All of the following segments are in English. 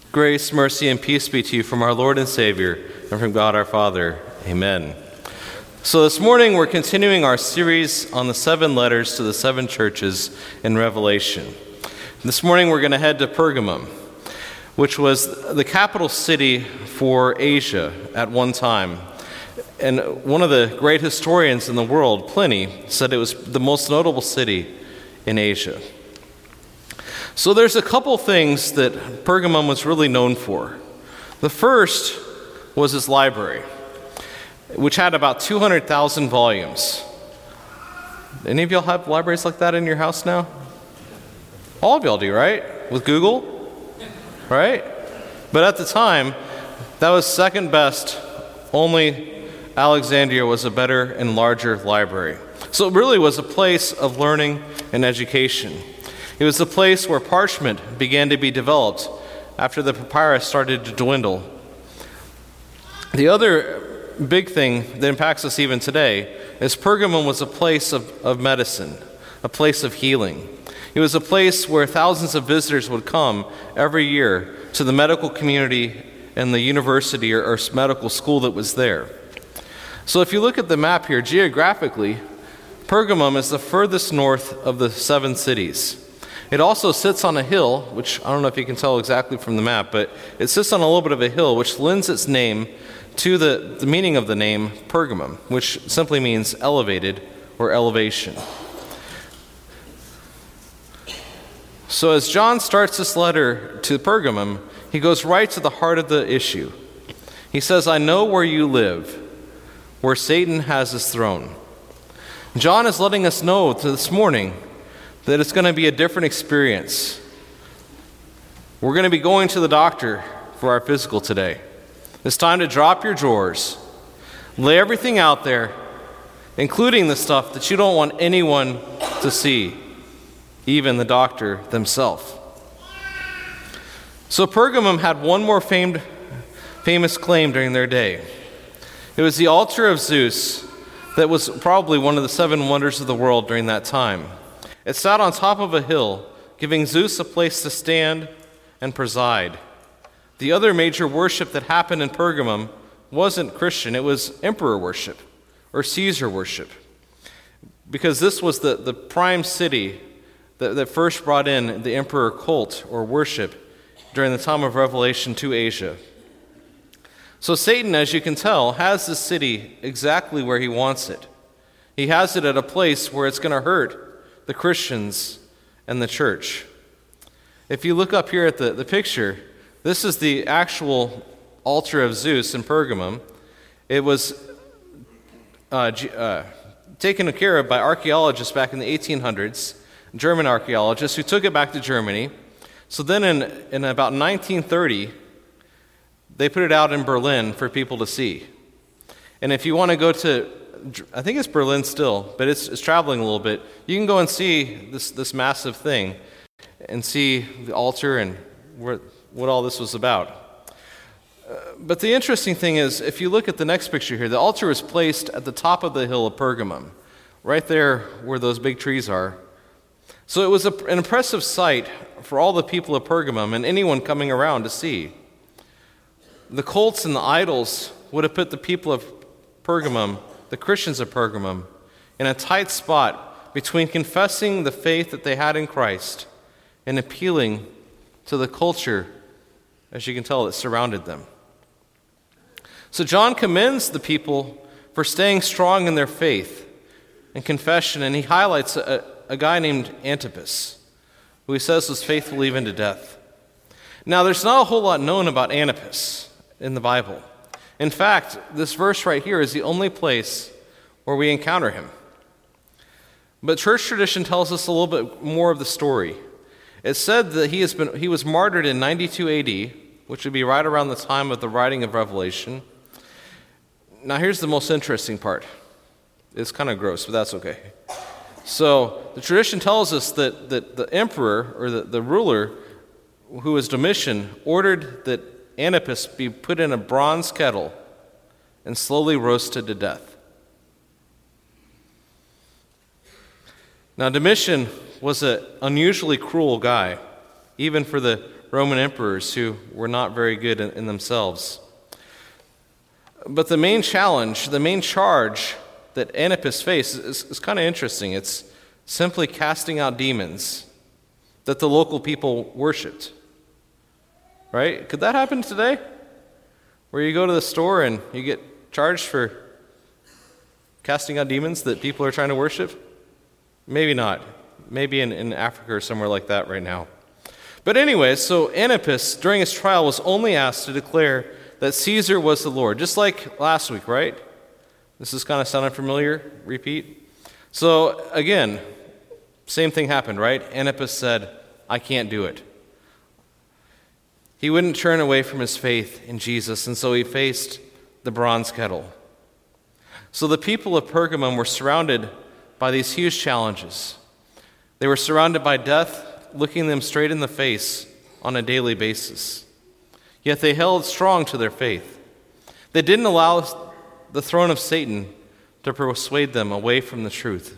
Grace, mercy, and peace be to you from our Lord and Savior, and from God our Father. Amen. So this morning we're continuing our series on the 7 letters to the 7 churches in Revelation. This morning we're going to head to Pergamum, which was the capital city for Asia at one time. And one of the great historians in the world, Pliny, said it was the most notable city in Asia. So there's a couple things that Pergamum was really known for. The first was its library, which had about 200,000 volumes. Any of y'all have libraries like that in your house now? All of y'all do, right? With Google, right? But at the time, that was second best. Only Alexandria was a better and larger library. So it really was a place of learning and education. It was the place where parchment began to be developed after the papyrus started to dwindle. The other big thing that impacts us even today is Pergamum was a place of medicine, a place of healing. It was a place where thousands of visitors would come every year to the medical community and the university or medical school that was there. So if you look at the map here, geographically, Pergamum is the furthest north of the 7 cities. It also sits on a hill, which I don't know if you can tell exactly from the map, but it sits on a little bit of a hill, which lends its name to the meaning of the name Pergamum, which simply means elevated or elevation. So as John starts this letter to Pergamum, he goes right to the heart of the issue. He says, "I know where you live, where Satan has his throne." John is letting us know this morning that it's going to be a different experience. We're going to be going to the doctor for our physical today. It's time to drop your drawers, lay everything out there, including the stuff that you don't want anyone to see, even the doctor themselves. So Pergamum had one more famous claim during their day. It was the altar of Zeus that was probably one of the 7 wonders of the world during that time. It sat on top of a hill, giving Zeus a place to stand and preside. The other major worship that happened in Pergamum wasn't Christian, it was emperor worship or Caesar worship. Because this was the prime city that first brought in the emperor cult or worship during the time of Revelation to Asia. So Satan, as you can tell, has this city exactly where he wants it. He has it at a place where it's going to hurt the Christians and the church. If you look up here at the picture, this is the actual altar of Zeus in Pergamum. It was taken care of by archaeologists back in the 1800s, German archaeologists who took it back to Germany. So then in about 1930, they put it out in Berlin for people to see. And if you want to go to, I think it's Berlin still, but it's traveling a little bit, you can go and see this massive thing and see the altar and what all this was about. But the interesting thing is, if you look at the next picture here, the altar was placed at the top of the hill of Pergamum, right there where those big trees are. So it was an impressive sight for all the people of Pergamum and anyone coming around to see. The cults and the idols would have put the people of Pergamum, the Christians of Pergamum, in a tight spot between confessing the faith that they had in Christ and appealing to the culture, as you can tell, that surrounded them. So John commends the people for staying strong in their faith and confession, and he highlights a guy named Antipas, who he says was faithful even to death. Now, there's not a whole lot known about Antipas in the Bible. In fact, this verse right here is the only place where we encounter him. But church tradition tells us a little bit more of the story. It said that he was martyred in 92 AD, which would be right around the time of the writing of Revelation. Now here's the most interesting part. It's kind of gross, but that's okay. So the tradition tells us that the emperor, or the ruler, who was Domitian, ordered that Antipas be put in a bronze kettle and slowly roasted to death. Now Domitian was an unusually cruel guy, even for the Roman emperors who were not very good in themselves. But the main challenge, the main charge that Antipas faced is kind of interesting. It's simply casting out demons that the local people worshipped. Right? Could that happen today? Where you go to the store and you get charged for casting out demons that people are trying to worship? Maybe not. Maybe in Africa or somewhere like that right now. But anyway, so Antipas, during his trial, was only asked to declare that Caesar was the Lord, just like last week, right? This is kind of sounding familiar. Repeat. So again, same thing happened, right? Antipas said, I can't do it. He wouldn't turn away from his faith in Jesus, and so he faced the bronze kettle. So the people of Pergamum were surrounded by these huge challenges. They were surrounded by death, looking them straight in the face on a daily basis. Yet they held strong to their faith. They didn't allow the throne of Satan to persuade them away from the truth.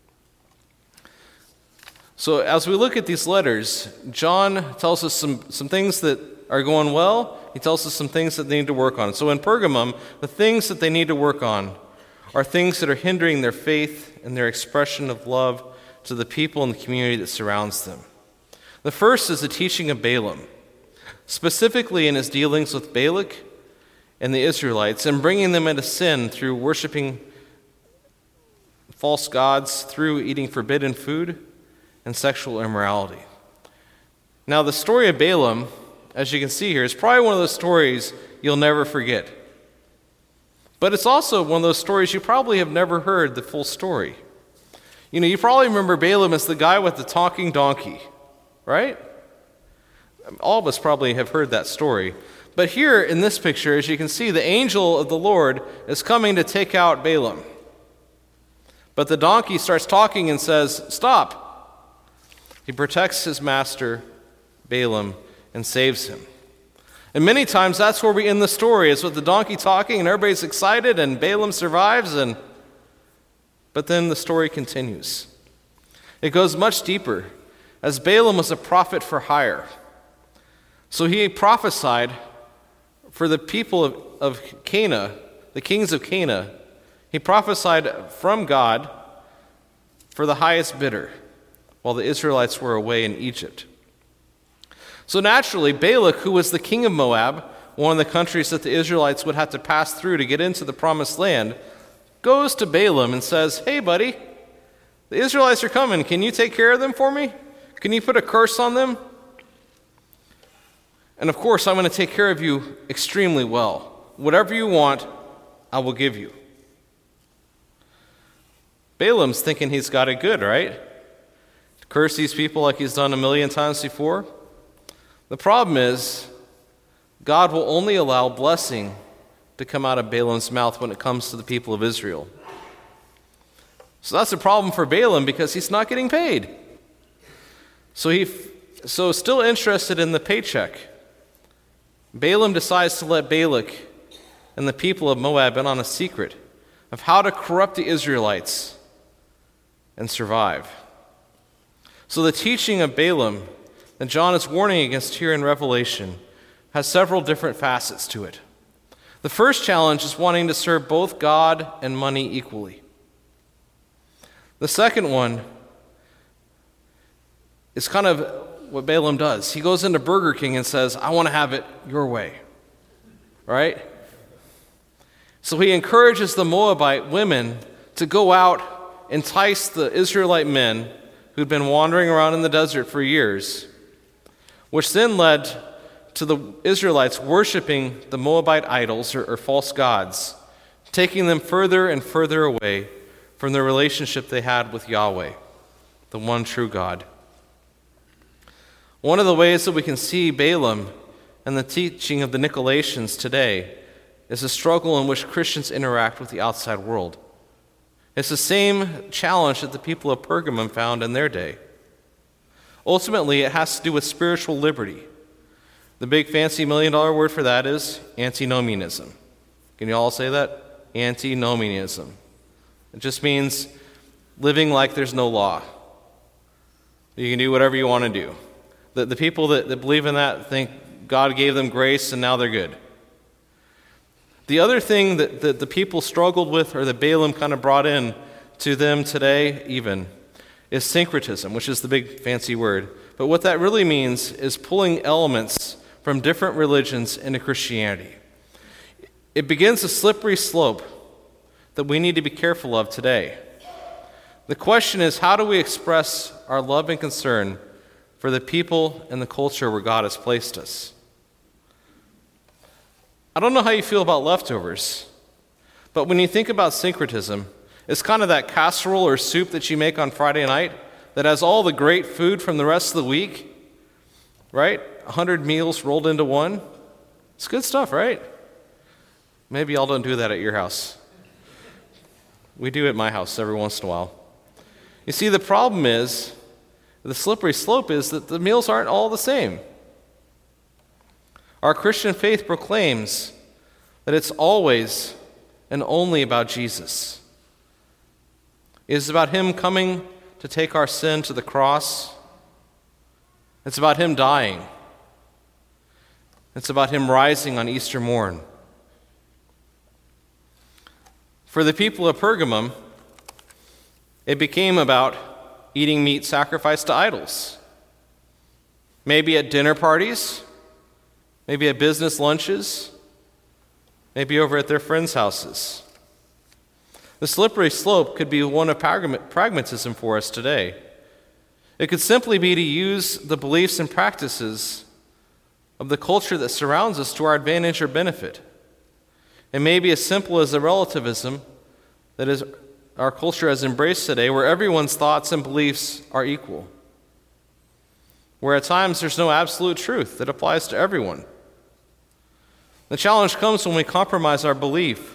So as we look at these letters, John tells us some things that are going well. He tells us some things that they need to work on. So in Pergamum, the things that they need to work on are things that are hindering their faith and their expression of love to the people and the community that surrounds them. The first is the teaching of Balaam, specifically in his dealings with Balak and the Israelites, and bringing them into sin through worshiping false gods, through eating forbidden food, and sexual immorality. Now, the story of Balaam, as you can see here, is probably one of those stories you'll never forget. But it's also one of those stories you probably have never heard the full story. You probably remember Balaam as the guy with the talking donkey, right? All of us probably have heard that story. But here in this picture, as you can see, the angel of the Lord is coming to take out Balaam. But the donkey starts talking and says, "Stop." He protects his master, Balaam, and saves him. And many times that's where we end the story, is with the donkey talking and everybody's excited and Balaam survives, but then the story continues. It goes much deeper, as Balaam was a prophet for hire. So he prophesied for the people of Canaan, the kings of Canaan. He prophesied from God for the highest bidder, while the Israelites were away in Egypt. So naturally, Balak, who was the king of Moab, one of the countries that the Israelites would have to pass through to get into the promised land, goes to Balaam and says, "Hey, buddy, the Israelites are coming. Can you take care of them for me? Can you put a curse on them? And of course, I'm going to take care of you extremely well. Whatever you want, I will give you." Balaam's thinking he's got it good, right? Curse these people like he's done a million times before. The problem is, God will only allow blessing to come out of Balaam's mouth when it comes to the people of Israel. So that's a problem for Balaam, because he's not getting paid. So still interested in the paycheck, Balaam decides to let Balak and the people of Moab in on a secret of how to corrupt the Israelites and survive. So the teaching of Balaam that John is warning against here in Revelation has several different facets to it. The first challenge is wanting to serve both God and money equally. The second one is kind of what Balaam does. He goes into Burger King and says, "I want to have it your way." Right? So he encourages the Moabite women to go out, entice the Israelite men who'd been wandering around in the desert for years, which then led to the Israelites worshiping the Moabite idols or false gods, taking them further and further away from the relationship they had with Yahweh, the one true God. One of the ways that we can see Balaam and the teaching of the Nicolaitans today is the struggle in which Christians interact with the outside world. It's the same challenge that the people of Pergamum found in their day. Ultimately, it has to do with spiritual liberty. The big fancy $1 million word for that is antinomianism. Can you all say that? Antinomianism. It just means living like there's no law. You can do whatever you want to do. The people that believe in that think God gave them grace and now they're good. The other thing that the people struggled with, or that Balaam kind of brought in to them today even, is syncretism, which is the big fancy word. But what that really means is pulling elements from different religions into Christianity. It begins a slippery slope that we need to be careful of today. The question is, how do we express our love and concern for the people and the culture where God has placed us? I don't know how you feel about leftovers, but when you think about syncretism, it's kind of that casserole or soup that you make on Friday night that has all the great food from the rest of the week, right? 100 meals rolled into one. It's good stuff, right? Maybe y'all don't do that at your house. We do at my house every once in a while. You see, the problem is, the slippery slope is that the meals aren't all the same. Our Christian faith proclaims that it's always and only about Jesus. It is about him coming to take our sin to the cross. It's about him dying. It's about him rising on Easter morn. For the people of Pergamum, it became about eating meat sacrificed to idols. Maybe at dinner parties, maybe at business lunches, maybe over at their friends' houses. The slippery slope could be one of pragmatism for us today. It could simply be to use the beliefs and practices of the culture that surrounds us to our advantage or benefit. It may be as simple as the relativism that is our culture has embraced today, where everyone's thoughts and beliefs are equal, where at times there's no absolute truth that applies to everyone. The challenge comes when we compromise our belief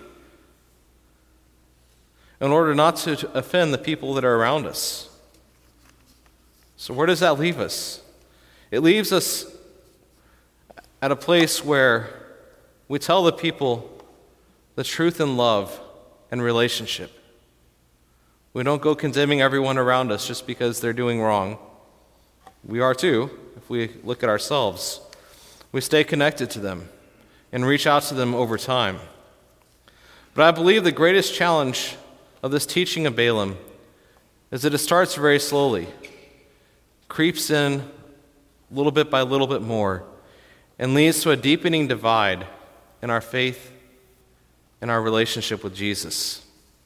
in order not to offend the people that are around us. So where does that leave us? It leaves us at a place where we tell the people the truth in love and relationship. We don't go condemning everyone around us just because they're doing wrong. We are too, if we look at ourselves. We stay connected to them and reach out to them over time. But I believe the greatest challenge of this teaching of Balaam is that it starts very slowly, creeps in little bit by little bit more, and leads to a deepening divide in our faith and our relationship with Jesus.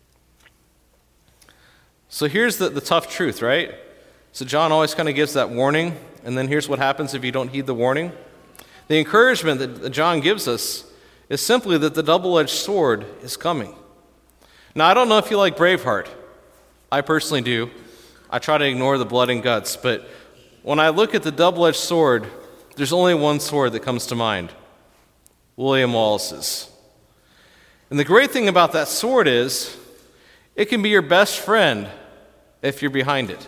So here's the tough truth, right? So John always kind of gives that warning, and then here's what happens if you don't heed the warning. The encouragement that John gives us is simply that the double-edged sword is coming. Now, I don't know if you like Braveheart. I personally do. I try to ignore the blood and guts, but when I look at the double-edged sword, there's only one sword that comes to mind: William Wallace's. And the great thing about that sword is it can be your best friend if you're behind it.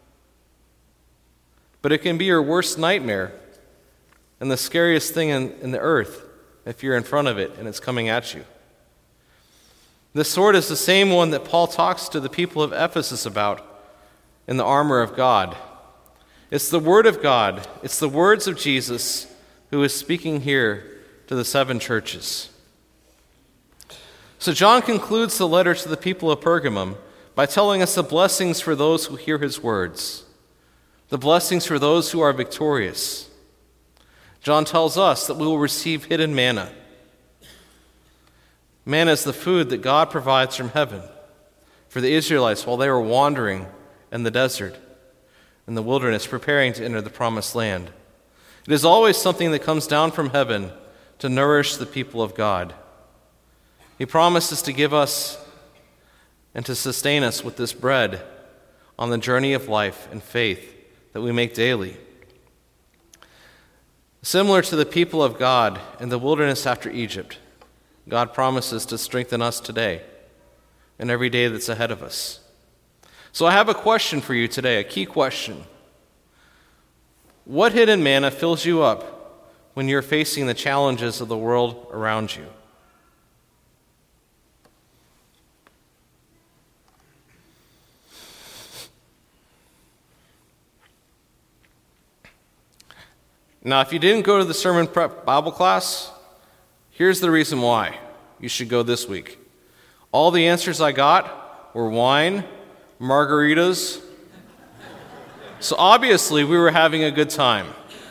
But it can be your worst nightmare and the scariest thing in the earth if you're in front of it and it's coming at you. This sword is the same one that Paul talks to the people of Ephesus about in the armor of God. It's the Word of God. It's the words of Jesus who is speaking here to the 7 churches. So John concludes the letter to the people of Pergamum by telling us the blessings for those who hear his words, the blessings for those who are victorious. John tells us that we will receive hidden manna. Manna is the food that God provides from heaven for the Israelites while they were wandering in the desert, in the wilderness, preparing to enter the promised land. It is always something that comes down from heaven to nourish the people of God. He promises to give us and to sustain us with this bread on the journey of life and faith that we make daily. Similar to the people of God in the wilderness after Egypt, God promises to strengthen us today and every day that's ahead of us. So I have a question for you today, a key question. What hidden manna fills you up when you're facing the challenges of the world around you? Now, if you didn't go to the sermon prep Bible class, here's the reason why you should go this week. All the answers I got were wine, margaritas. So obviously we were having a good time.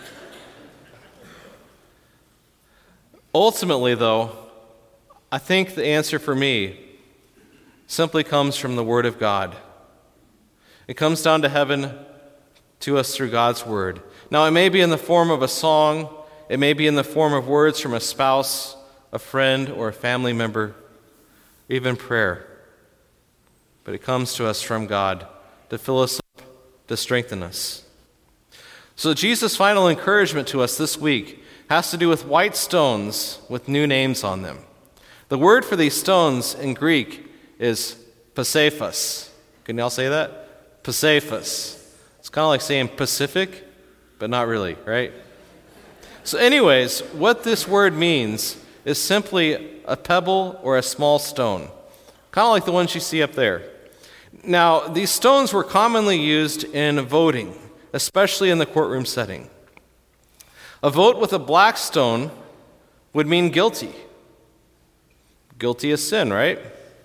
Ultimately, though, I think the answer for me simply comes from the Word of God. It comes down to heaven to us through God's Word. Now, it may be in the form of a song, it may be in the form of words from a spouse, a friend, or a family member, even prayer. But it comes to us from God to fill us up, to strengthen us. So Jesus' final encouragement to us this week has to do with white stones with new names on them. The word for these stones in Greek is Pasephos. Can y'all say that? Pasephos. It's kind of like saying Pacific, but not really, right? So anyways, what this word means is simply a pebble or a small stone, kind of like the ones you see up there. Now, these stones were commonly used in voting, especially in the courtroom setting. A vote with a black stone would mean guilty. Guilty as sin, right?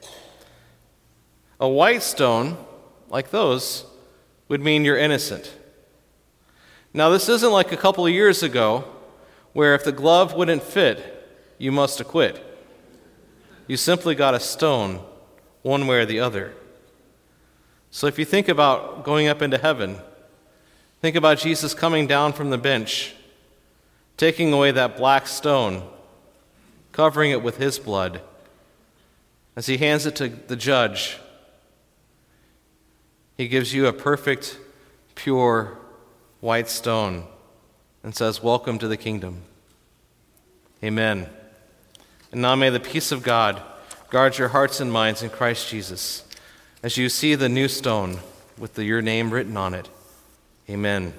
A white stone, like those, would mean you're innocent. Now, this isn't like a couple of years ago, where if the glove wouldn't fit, you must acquit. You simply got a stone, one way or the other. So if you think about going up into heaven, think about Jesus coming down from the bench, taking away that black stone, covering it with his blood. As he hands it to the judge, he gives you a perfect, pure, white stone and says, "Welcome to the kingdom." Amen. And now may the peace of God guard your hearts and minds in Christ Jesus as you see the new stone with your name written on it. Amen.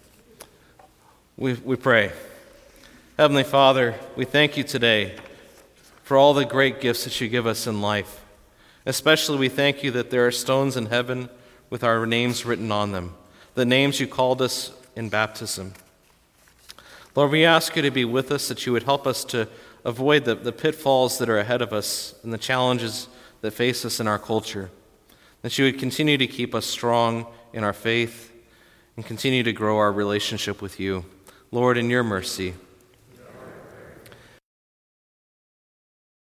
We pray. Heavenly Father, we thank you today for all the great gifts that you give us in life. Especially we thank you that there are stones in heaven with our names written on them, the names you called us in baptism. Lord, we ask you to be with us, that you would help us to avoid the pitfalls that are ahead of us and the challenges that face us in our culture, that you would continue to keep us strong in our faith and continue to grow our relationship with you. Lord, in your mercy,